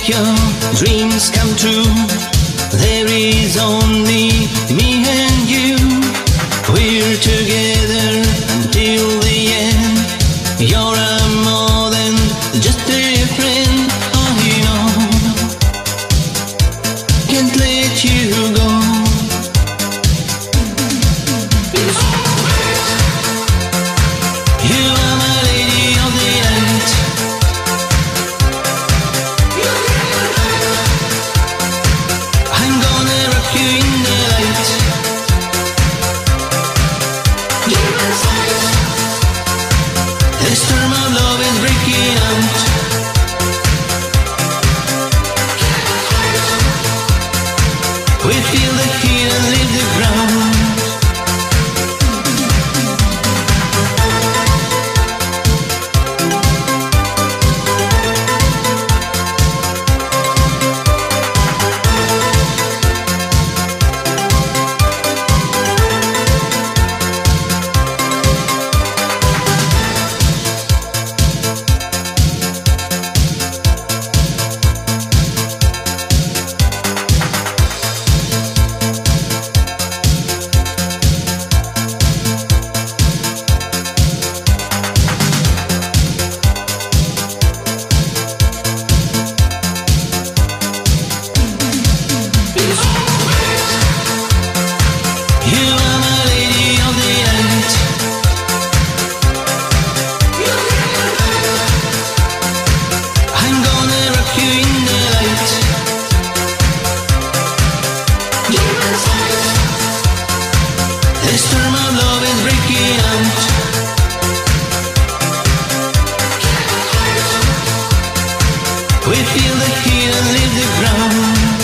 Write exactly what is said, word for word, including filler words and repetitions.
your dreams come true. There is only me and you. We're together until the end. You're a more than just a friend. I know, can't let you go. You are my lady of the night. I'm gonna rock you in the light. The storm of love is breaking out. We feel the heat and leave the ground. You are my lady of the night. I'm gonna rock you in the light. The storm of love is breaking out. We feel the heat and leave the ground.